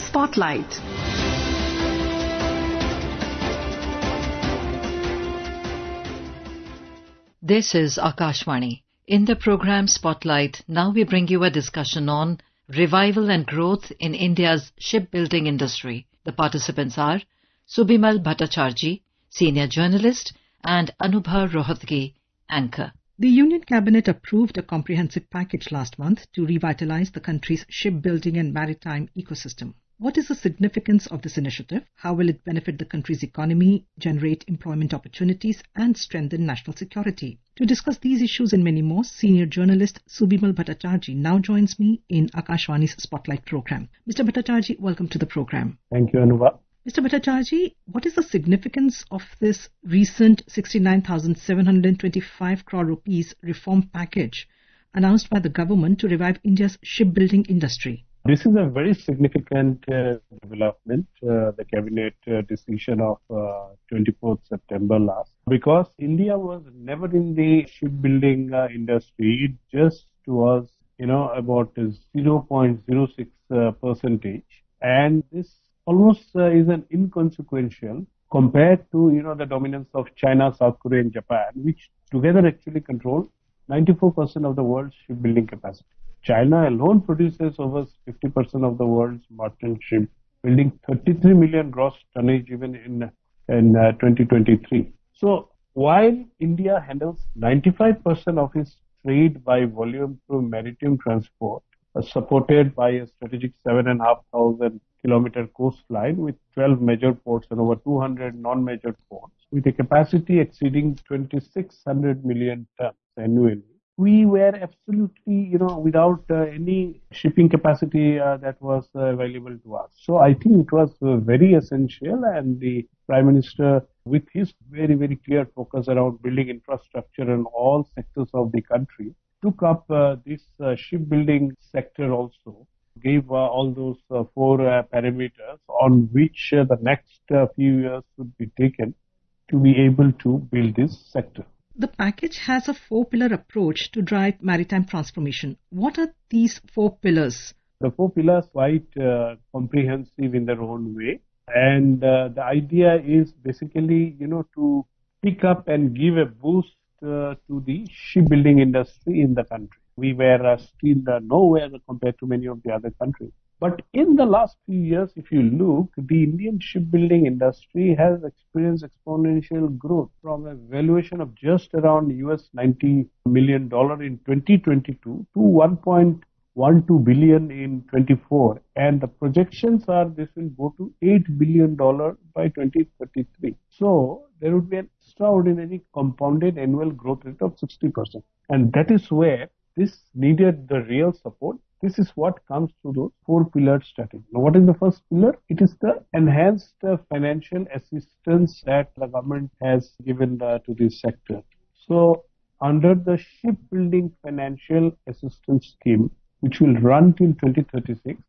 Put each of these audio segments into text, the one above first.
Spotlight. This is Akashvani. In the program Spotlight, now we bring you a discussion on revival and growth in India's shipbuilding industry. The participants are Subimal Bhattacharjee, senior journalist, and Anubha Rohatgi, anchor. The Union Cabinet approved a comprehensive package last month to revitalize the country's shipbuilding and maritime ecosystem. What is the significance of this initiative? How will it benefit the country's economy, generate employment opportunities, and strengthen national security? To discuss these issues and many more, senior journalist Subimal Bhattacharjee now joins me in Akashvani's Spotlight program. Mr. Bhattacharjee, welcome to the program. Thank you, Anubha. Mr. Bhattacharjee, what is the significance of this recent 69,725 crore rupees reform package announced by the government to revive India's shipbuilding industry? This is a very significant development, the cabinet decision of 24th September last, because India was never in the shipbuilding industry. It just was, about 0.06 percentage. And this almost is an inconsequential compared to, the dominance of China, South Korea and Japan, which together actually control 94% of the world's shipbuilding capacity. China alone produces over 50% of the world's merchant ship, building 33 million gross tonnage even in 2023. So while India handles 95% of its trade by volume through maritime transport, supported by a strategic 7,500 kilometer coastline with 12 major ports and over 200 non-major ports, with a capacity exceeding 2,600 million tons annually. We were absolutely, without any shipping capacity that was available to us. So I think it was very essential, and the Prime Minister, with his very, very clear focus around building infrastructure in all sectors of the country, took up this shipbuilding sector also, gave all those four parameters on which the next few years should be taken to be able to build this sector. The package has a four-pillar approach to drive maritime transformation. What are these four pillars? The four pillars are quite comprehensive in their own way. And the idea is basically, to pick up and give a boost to the shipbuilding industry in the country. We were still nowhere compared to many of the other countries. But in the last few years, if you look, the Indian shipbuilding industry has experienced exponential growth from a valuation of just around $90 million in 2022 to 1.12 billion in 24. And the projections are this will go to $8 billion by 2033. So there would be an extraordinary compounded annual growth rate of 60%. And that is where this needed the real support. This is what comes to the four-pillar strategy. Now, what is the first pillar? It is the enhanced financial assistance that the government has given to this sector. So, under the Shipbuilding Financial Assistance Scheme, which will run till 2036,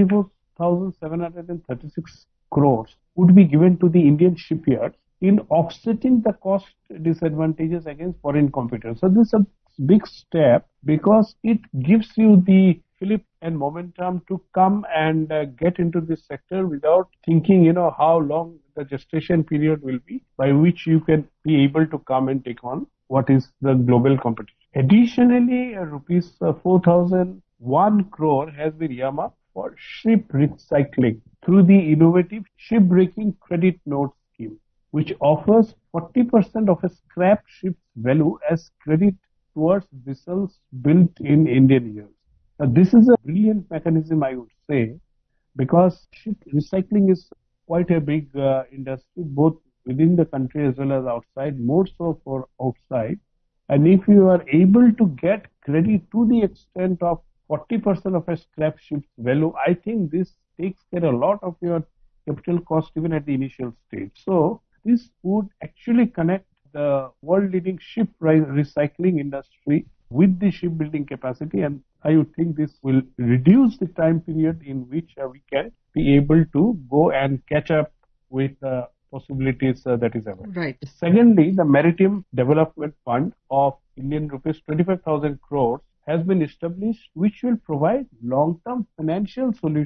24,736 crores would be given to the Indian shipyards in offsetting the cost disadvantages against foreign competitors. So, this is a big step because it gives you the fillip and momentum to come and get into this sector without thinking, how long the gestation period will be by which you can be able to come and take on what is the global competition. Additionally, rupees 4,001 crore has been earmarked for ship recycling through the innovative shipbreaking credit note scheme, which offers 40% of a scrap ship's value as credit towards vessels built in Indian years. Now, this is a brilliant mechanism, I would say, because ship recycling is quite a big industry, both within the country as well as outside, more so for outside. And if you are able to get credit to the extent of 40% of a scrap ship's value, I think this takes care a lot of your capital cost even at the initial stage. So this would actually connect the world-leading ship recycling industry with the shipbuilding capacity, and I would think this will reduce the time period in which we can be able to go and catch up with possibilities that is available. Right. Secondly, the Maritime Development Fund of Indian rupees 25,000 crores has been established, which will provide long-term financial solutions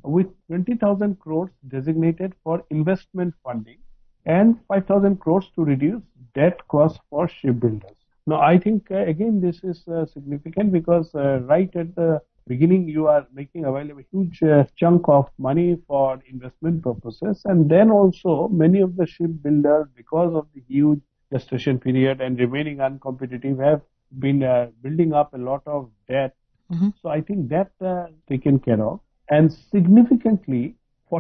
with 20,000 crores designated for investment funding and 5,000 crores to reduce debt costs for shipbuilders. Now, I think again this is significant because right at the beginning you are making available a huge chunk of money for investment purposes, and then also many of the shipbuilders, because of the huge gestation period and remaining uncompetitive, have been building up a lot of debt. So I think that taken care of, and significantly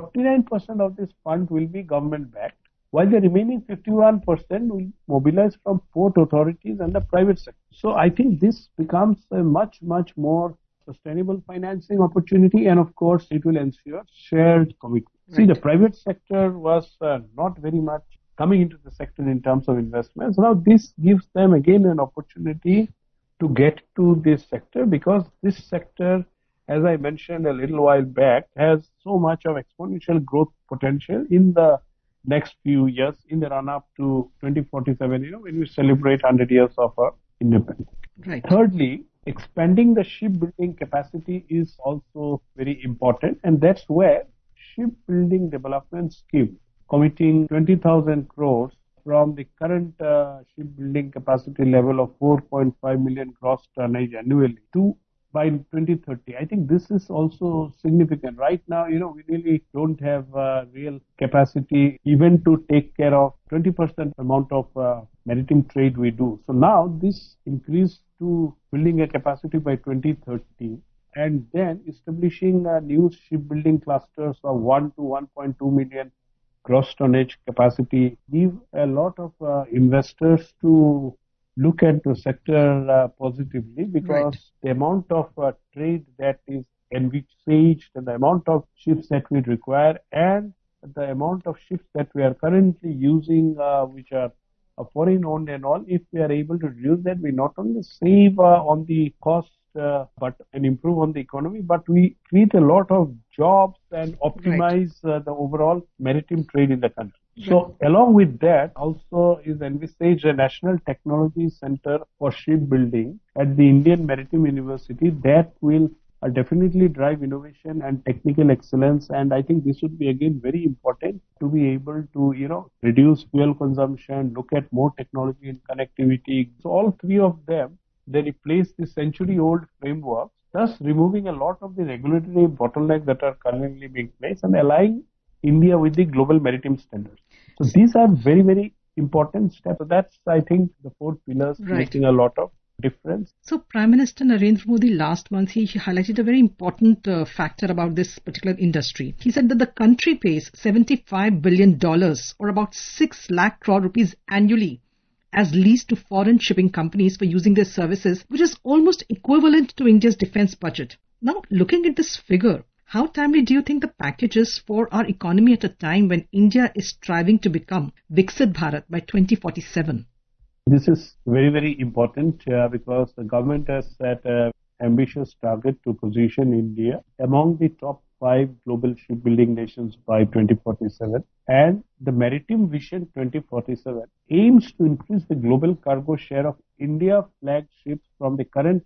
49% of this fund will be government backed, while the remaining 51% will mobilize from port authorities and the private sector. So I think this becomes a much more sustainable financing opportunity, and of course it will ensure shared commitment. Right. See, the private sector was not very much coming into the sector in terms of investments. Now this gives them again an opportunity to get to this sector, because this sector, as I mentioned a little while back, has so much of exponential growth potential in the next few years, in the run-up to 2047, when we celebrate 100 years of our independence. Right. Thirdly, expanding the shipbuilding capacity is also very important, and that's where Shipbuilding Development Scheme, committing 20,000 crores from the current shipbuilding capacity level of 4.5 million gross tonnage annually to by 2030. I think this is also significant. Right now, we really don't have real capacity even to take care of 20% amount of maritime trade we do. So now this increased to building a capacity by 2030 and then establishing new shipbuilding clusters of 1 to 1.2 million gross tonnage capacity give a lot of investors to look at the sector positively, because the amount of trade that is envisaged and the amount of ships that we require and the amount of ships that we are currently using, which are foreign owned and all, if we are able to reduce that, we not only save on the cost but and improve on the economy, but we create a lot of jobs and optimize the overall maritime trade in the country. So along with that also is envisaged a National Technology Center for Shipbuilding at the Indian Maritime University that will definitely drive innovation and technical excellence, and I think this would be again very important to be able to reduce fuel consumption, look at more technology and connectivity. So all three of them, they replace the century-old framework, thus removing a lot of the regulatory bottlenecks that are currently being placed and aligning India with the global maritime standards. So these are very important steps. So that's, I think, the four pillars making a lot of difference. So Prime Minister Narendra Modi last month, he highlighted a very important factor about this particular industry. He said that the country pays $75 billion or about 6 lakh crore rupees annually as lease to foreign shipping companies for using their services, which is almost equivalent to India's defense budget. Now, looking at this figure, how timely do you think the package is for our economy at a time when India is striving to become Viksit Bharat by 2047? This is very important because the government has set an ambitious target to position India among the top 5 global shipbuilding nations by 2047, and the Maritime Vision 2047 aims to increase the global cargo share of India flagged ships from the current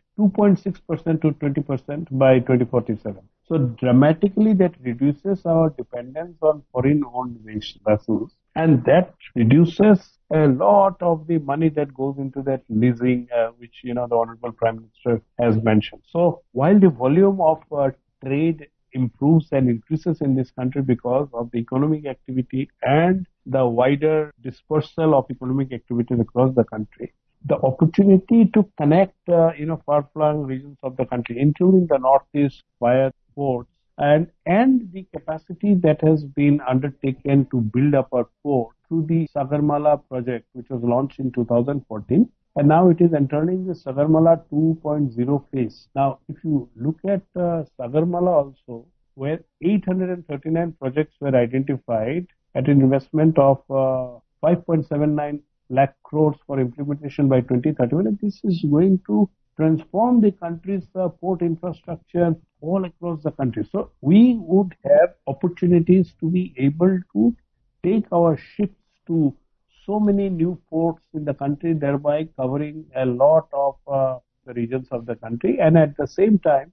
2.6% to 20% by 2047. So dramatically that reduces our dependence on foreign owned vessels, and that reduces a lot of the money that goes into that leasing, which the Honorable Prime Minister has mentioned. So while the volume of trade improves and increases in this country because of the economic activity and the wider dispersal of economic activities across the country, the opportunity to connect far-flung regions of the country, including the northeast via ports, and the capacity that has been undertaken to build up our port through the Sagarmala project, which was launched in 2014. And now it is entering the Sagarmala 2.0 phase. Now, if you look at Sagarmala also, where 839 projects were identified at an investment of 5.79 lakh crores for implementation by 2031, and this is going to transform the country's port infrastructure all across the country. So we would have opportunities to be able to take our ships to so many new ports in the country, thereby covering a lot of the regions of the country, and at the same time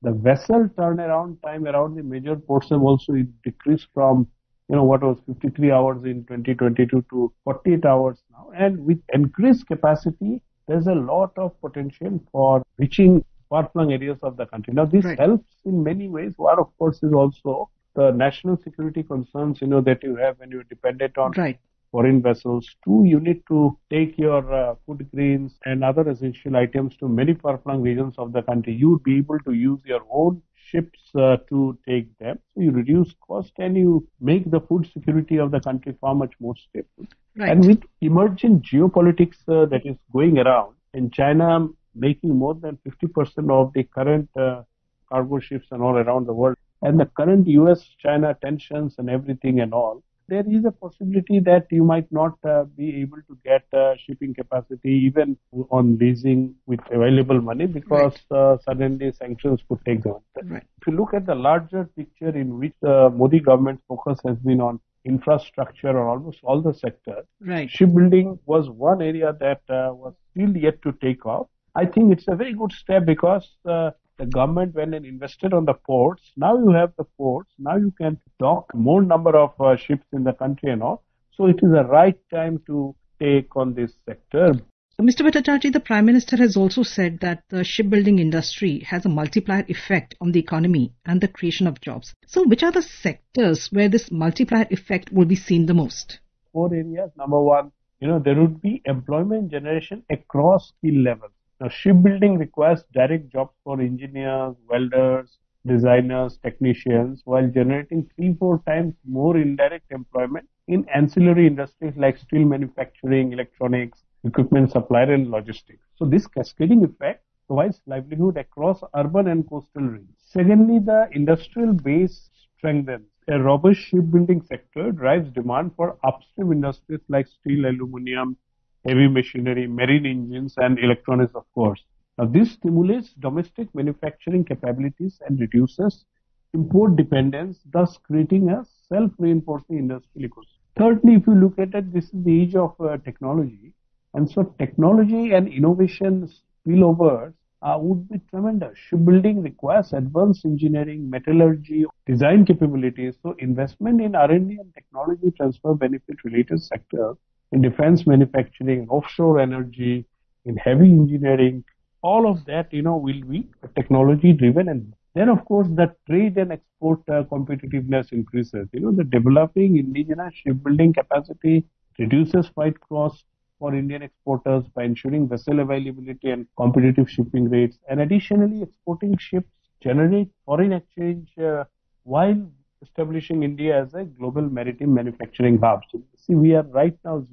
The vessel turnaround time around the major ports have also decreased from what was 53 hours in 2022 to 48 hours now. And with increased capacity, there's a lot of potential for reaching far-flung areas of the country. Now, this helps in many ways. One, of course, is also the national security concerns, that you have when you're dependent on foreign vessels. Two, you need to take your food grains and other essential items to many far-flung regions of the country. You would be able to use your own ships to take them. So you reduce cost and you make the food security of the country far much more stable. And with emerging geopolitics that is going around, in China making more than 50% of the current cargo ships and all around the world, and the current US-China tensions and everything and all, there is a possibility that you might not be able to get shipping capacity even on leasing with available money because suddenly sanctions could take them. If you look at the larger picture in which the Modi government's focus has been on infrastructure or almost all the sectors, shipbuilding was one area that was still yet to take off. I think it's a very good step because the government went and invested on the ports. Now you have the ports. Now you can dock more number of ships in the country and all. So it is the right time to take on this sector. So, Mr. Bhattacharjee, the Prime Minister has also said that the shipbuilding industry has a multiplier effect on the economy and the creation of jobs. So which are the sectors where this multiplier effect will be seen the most? 4 areas. Number one, there would be employment generation across skill levels. Now, shipbuilding requires direct jobs for engineers, welders, designers, technicians, while generating 3-4 times more indirect employment in ancillary industries like steel manufacturing, electronics, equipment supplier, and logistics. So this cascading effect provides livelihood across urban and coastal regions. Secondly, the industrial base strengthens. A robust shipbuilding sector drives demand for upstream industries like steel, aluminum, heavy machinery, marine engines, and electronics, of course. Now, this stimulates domestic manufacturing capabilities and reduces import dependence, thus creating a self-reinforcing industrial ecosystem. Thirdly, if you look at it, this is the age of technology. And so technology and innovation spillovers would be tremendous. Shipbuilding requires advanced engineering, metallurgy, design capabilities. So investment in R&D and technology transfer benefit related sectors in defense manufacturing, offshore energy, in heavy engineering, all of that, will be technology driven. And then, of course, the trade and export competitiveness increases. The developing indigenous shipbuilding capacity reduces freight costs for Indian exporters by ensuring vessel availability and competitive shipping rates. And additionally, exporting ships generate foreign exchange while establishing India as a global maritime manufacturing hub. So, see, we are right now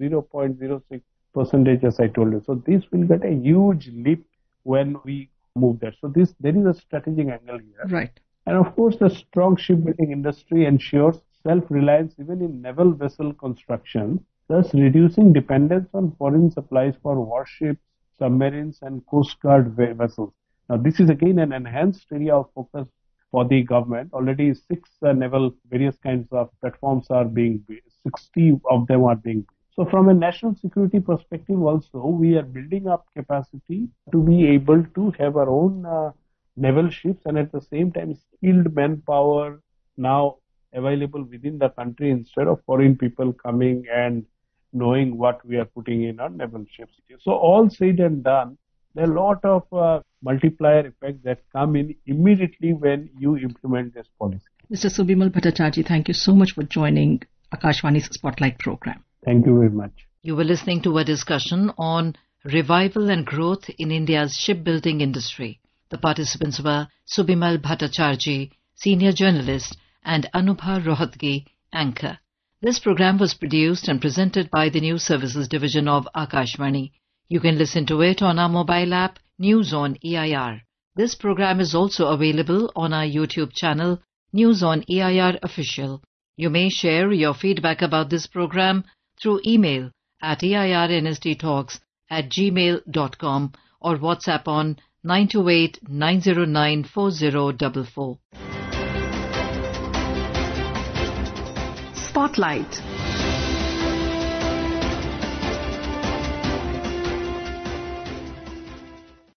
0.06%, as I told you. So this will get a huge leap when we move there. So there is a strategic angle here. And of course, the strong shipbuilding industry ensures self-reliance even in naval vessel construction, thus reducing dependence on foreign supplies for warships, submarines, and coast guard vessels. Now, this is again an enhanced area of focus for the government. Already 6 naval various kinds of platforms are being built. 60 of them are being built. So from a national security perspective also, we are building up capacity to be able to have our own naval ships and at the same time skilled manpower now available within the country instead of foreign people coming and knowing what we are putting in our naval ships. So all said and done, there are a lot of multiplier effects that come in immediately when you implement this policy. Mr. Subimal Bhattacharjee, thank you so much for joining Akashvani's Spotlight program. Thank you very much. You were listening to a discussion on revival and growth in India's shipbuilding industry. The participants were Subimal Bhattacharjee, senior journalist, and Anubha Rohatgi, anchor. This program was produced and presented by the News Services Division of Akashvani. You can listen to it on our mobile app, News on EIR. This program is also available on our YouTube channel, News on EIR Official. You may share your feedback about this program through email at eirnsttalks@gmail.com or WhatsApp on 928-909-4044. Spotlight.